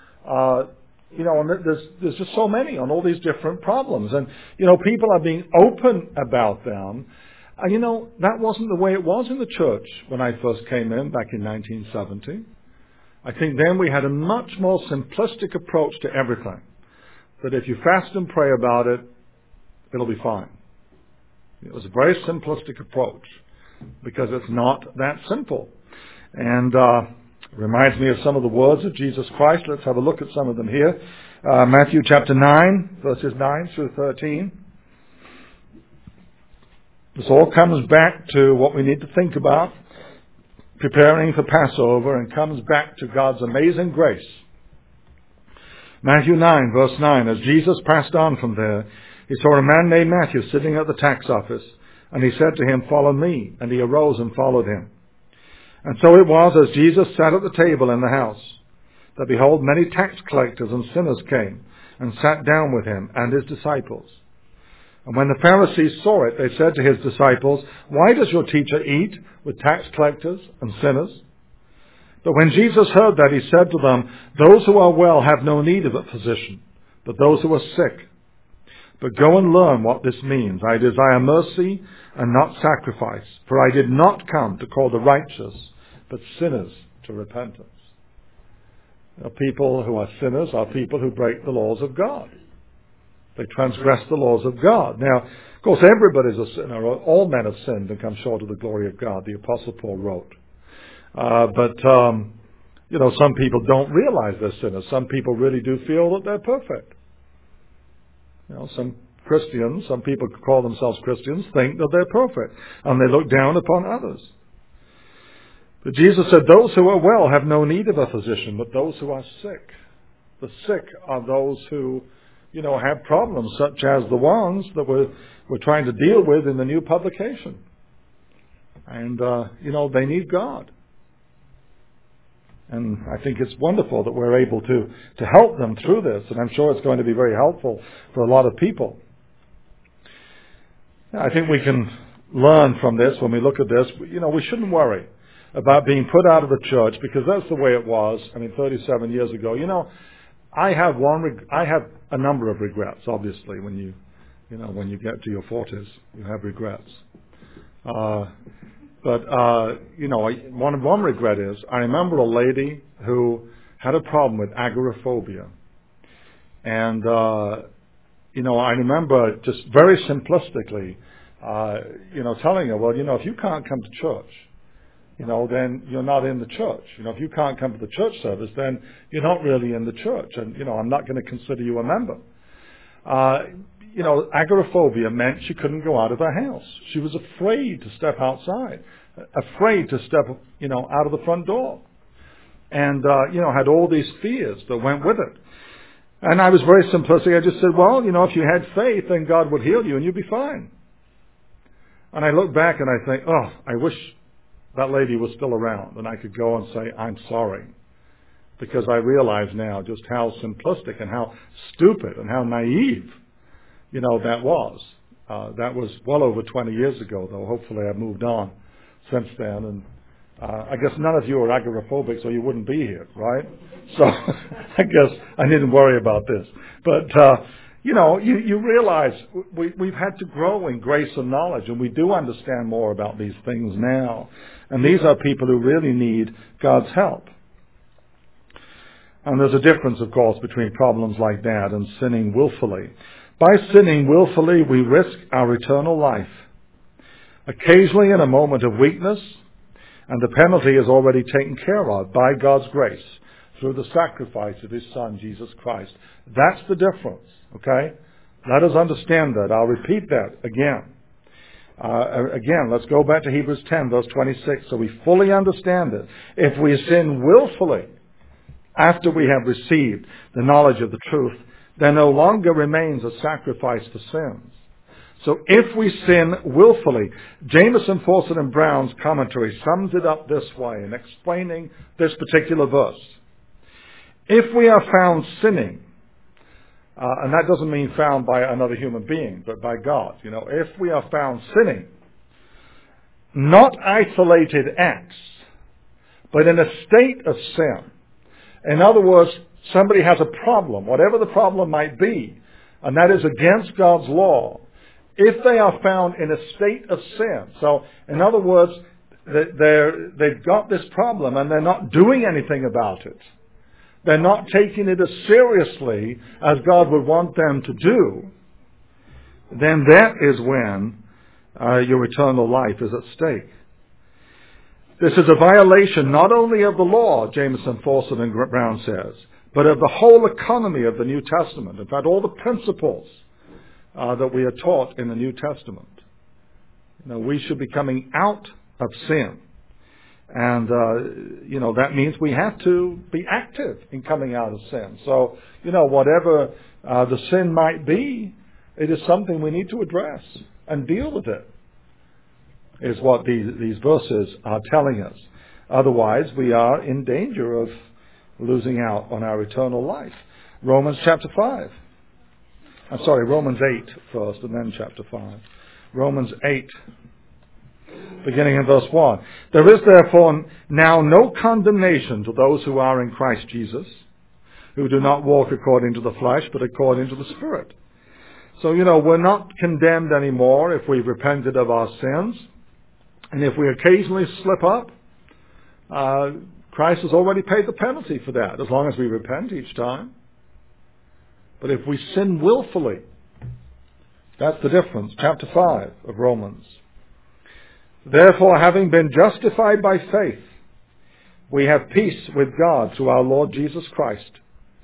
And there's just so many on all these different problems. And, people are being open about them. And, that wasn't the way it was in the church when I first came in back in 1970. I think then we had a much more simplistic approach to everything. That if you fast and pray about it, it'll be fine. It was a very simplistic approach because it's not that simple. And reminds me of some of the words of Jesus Christ. Let's have a look at some of them here. Matthew chapter 9, verses 9 through 13. This all comes back to what we need to think about, preparing for Passover, and comes back to God's amazing grace. Matthew 9, verse 9, as Jesus passed on from there, he saw a man named Matthew sitting at the tax office, and he said to him, "Follow me." And he arose and followed him. And so it was, as Jesus sat at the table in the house, that behold, many tax collectors and sinners came and sat down with him and his disciples. And when the Pharisees saw it, they said to his disciples, "Why does your teacher eat with tax collectors and sinners?" But when Jesus heard that, he said to them, "Those who are well have no need of a physician, but those who are sick. But go and learn what this means. I desire mercy and not sacrifice, for I did not come to call the righteous, but sinners to repentance." People who are sinners are people who break the laws of God. They transgress the laws of God. Now, of course, everybody's a sinner. All men have sinned and come short of the glory of God, the Apostle Paul wrote. But some people don't realize they're sinners. Some people really do feel that they're perfect. Some Christians, some people call themselves Christians, think that they're perfect, and they look down upon others. But Jesus said, those who are well have no need of a physician, but those who are sick. The sick are those who, have problems such as the ones that we're trying to deal with in the new publication. And, they need God. And I think it's wonderful that we're able to help them through this, and I'm sure it's going to be very helpful for a lot of people. I think we can learn from this when we look at this. We shouldn't worry about being put out of the church, because that's the way it was, 37 years ago. I have a number of regrets, obviously, when you get to your 40s, you have regrets. But one regret is, I remember a lady who had a problem with agoraphobia. And, I remember just very simplistically, telling her, well, if you can't come to church, then you're not in the church. If you can't come to the church service, then you're not really in the church. And, I'm not going to consider you a member. Agoraphobia meant she couldn't go out of her house. She was afraid to step outside, afraid to step, out of the front door. And, had all these fears that went with it. And I was very simplistic. I just said, well, if you had faith, then God would heal you and you'd be fine. And I look back and I think, oh, I wish that lady was still around and I could go and say, I'm sorry. Because I realize now just how simplistic and how stupid and how naive, that was. That was well over 20 years ago, though. Hopefully I've moved on since then. And I guess none of you are agoraphobic, so you wouldn't be here, right? So I guess I didn't worry about this. But, you realize we've had to grow in grace and knowledge, and we do understand more about these things now. And these are people who really need God's help. And there's a difference, of course, between problems like that and sinning willfully. By sinning willfully, we risk our eternal life. Occasionally in a moment of weakness, and the penalty is already taken care of by God's grace through the sacrifice of His Son, Jesus Christ. That's the difference, okay? Let us understand that. I'll repeat that again. Again, let's go back to Hebrews 10, verse 26, so we fully understand it. If we sin willfully after we have received the knowledge of the truth, there no longer remains a sacrifice for sins. So if we sin willfully, Jamieson, Fausset, and Brown's commentary sums it up this way in explaining this particular verse. If we are found sinning, and that doesn't mean found by another human being, but by God. If we are found sinning, not isolated acts, but in a state of sin. In other words, somebody has a problem, whatever the problem might be, and that is against God's law. If they are found in a state of sin, so in other words, they've got this problem and they're not doing anything about it. They're not taking it as seriously as God would want them to do. Then that is when your eternal life is at stake. This is a violation not only of the law, Jamieson, Fausset, and Brown says, but of the whole economy of the New Testament. In fact, all the principles that we are taught in the New Testament. We should be coming out of sin. And, that means we have to be active in coming out of sin. So, whatever the sin might be, it is something we need to address and deal with it, is what these verses are telling us. Otherwise, we are in danger of losing out on our eternal life. Romans 8 first, and then chapter 5. Romans 8, beginning in verse 1. There is therefore now no condemnation to those who are in Christ Jesus, who do not walk according to the flesh, but according to the Spirit. So, we're not condemned anymore if we've repented of our sins. And if we occasionally slip up, Christ has already paid the penalty for that, as long as we repent each time. But if we sin willfully, that's the difference. Chapter 5 of Romans. Therefore, having been justified by faith, we have peace with God through our Lord Jesus Christ,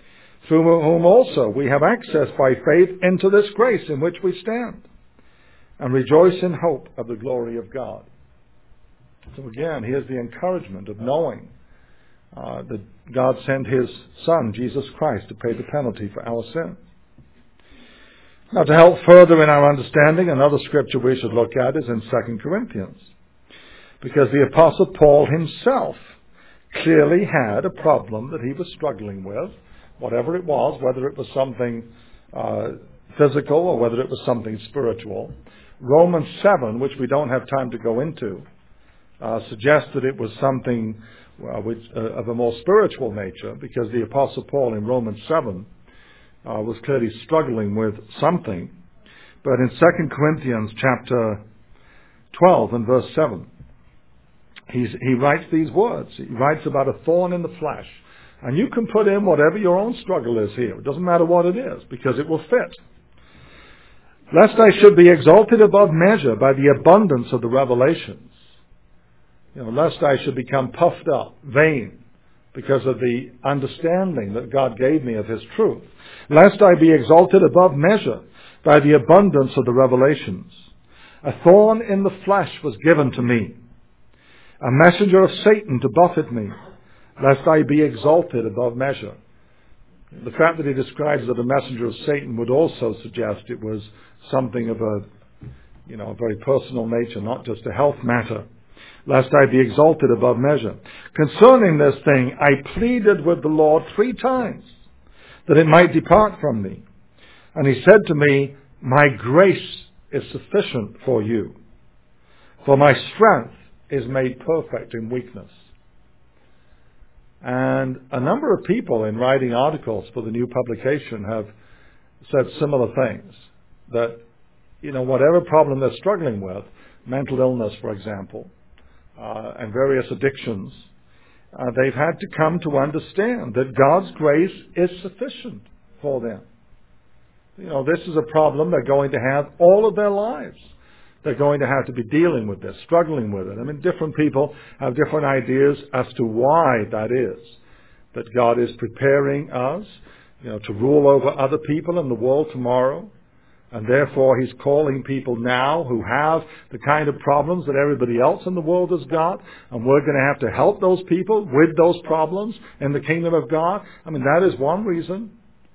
through whom also we have access by faith into this grace in which we stand, and rejoice in hope of the glory of God. So again, here's the encouragement of knowing that God sent His Son, Jesus Christ, to pay the penalty for our sin. Now, to help further in our understanding, another scripture we should look at is in 2 Corinthians, because the Apostle Paul himself clearly had a problem that he was struggling with, whatever it was, whether it was something physical or whether it was something spiritual. Romans 7, which we don't have time to go into, suggests that it was something of a more spiritual nature, because the Apostle Paul in Romans 7 was clearly struggling with something. But in 2 Corinthians chapter 12 and verse 7, he writes these words. He writes about a thorn in the flesh. And you can put in whatever your own struggle is here. It doesn't matter what it is, because it will fit. Lest I should be exalted above measure by the abundance of the revelations. Lest I should become puffed up, vain, because of the understanding that God gave me of His truth. Lest I be exalted above measure by the abundance of the revelations. A thorn in the flesh was given to me, a messenger of Satan to buffet me, lest I be exalted above measure. The fact that he describes that a messenger of Satan would also suggest it was something of a very personal nature, not just a health matter. Lest I be exalted above measure. Concerning this thing, I pleaded with the Lord 3 times that it might depart from me. And He said to me, my grace is sufficient for you, for my strength is made perfect in weakness. And a number of people in writing articles for the new publication have said similar things. That, whatever problem they're struggling with, mental illness, for example, and various addictions, they've had to come to understand that God's grace is sufficient for them. This is a problem they're going to have all of their lives. They're going to have to be dealing with this, struggling with it. I mean, different people have different ideas as to why that is. That God is preparing us, to rule over other people in the world tomorrow. And therefore He's calling people now who have the kind of problems that everybody else in the world has got. And we're going to have to help those people with those problems in the kingdom of God. I mean, that is one reason.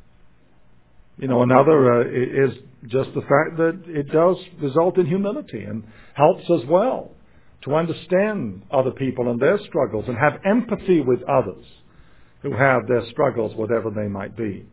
Another is just the fact that it does result in humility and helps as well to understand other people and their struggles and have empathy with others who have their struggles, whatever they might be.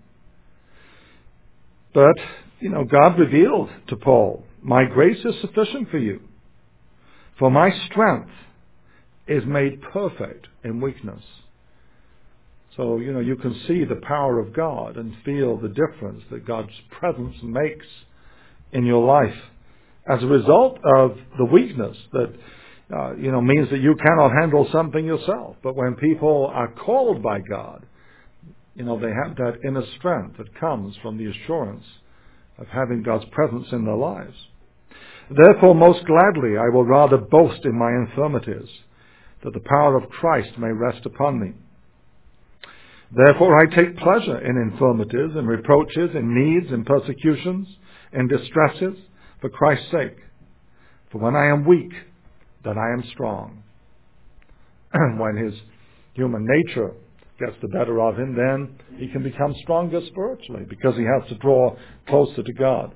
But, God revealed to Paul, my grace is sufficient for you, for my strength is made perfect in weakness. So, you can see the power of God and feel the difference that God's presence makes in your life as a result of the weakness that, means that you cannot handle something yourself. But when people are called by God, they have that inner strength that comes from the assurance of having God's presence in their lives. Therefore, most gladly, I will rather boast in my infirmities, that the power of Christ may rest upon me. Therefore I take pleasure in infirmities, in reproaches, in needs, in persecutions, in distresses, for Christ's sake. For when I am weak, then I am strong. When his human nature gets the better of him, then he can become stronger spiritually, because he has to draw closer to God.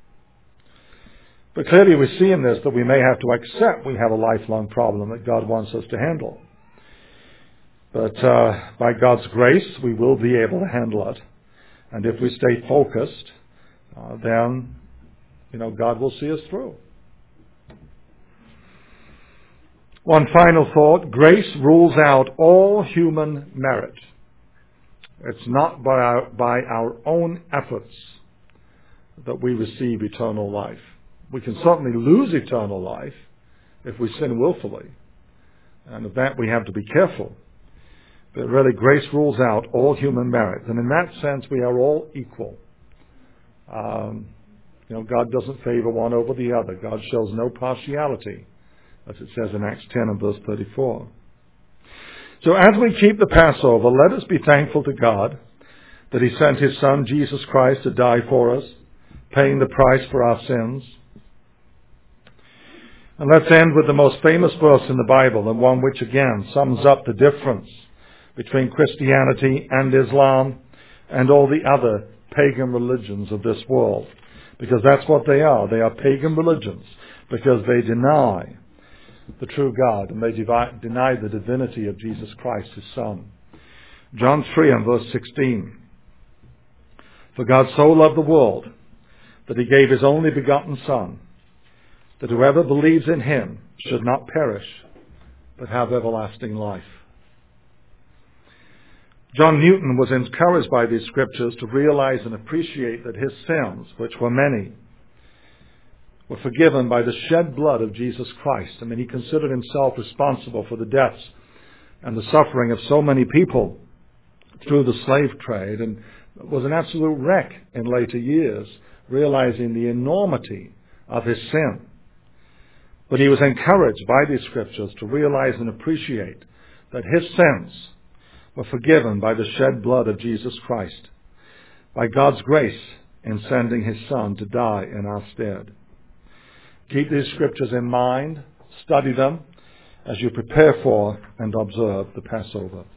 But clearly we see in this that we may have to accept we have a lifelong problem that God wants us to handle. But by God's grace, we will be able to handle it. And if we stay focused, then, God will see us through. One final thought. Grace rules out all human merit. It's not by our own efforts that we receive eternal life. We can certainly lose eternal life if we sin willfully. And of that we have to be careful. But really, grace rules out all human merit. And in that sense, we are all equal. God doesn't favor one over the other. God shows no partiality, as it says in Acts 10 and verse 34. So as we keep the Passover, let us be thankful to God that he sent his Son, Jesus Christ, to die for us, paying the price for our sins. And let's end with the most famous verse in the Bible, and one which again sums up the difference between Christianity and Islam and all the other pagan religions of this world. Because that's what they are. They are pagan religions because they deny the true God and they deny the divinity of Jesus Christ, his Son. John 3 and verse 16. For God so loved the world that he gave his only begotten Son, that whoever believes in him should not perish, but have everlasting life. John Newton was encouraged by these scriptures to realize and appreciate that his sins, which were many, were forgiven by the shed blood of Jesus Christ. I mean, he considered himself responsible for the deaths and the suffering of so many people through the slave trade, and was an absolute wreck in later years, realizing the enormity of his sin. But he was encouraged by these scriptures to realize and appreciate that his sins were forgiven by the shed blood of Jesus Christ, by God's grace in sending his Son to die in our stead. Keep these scriptures in mind, study them as you prepare for and observe the Passover.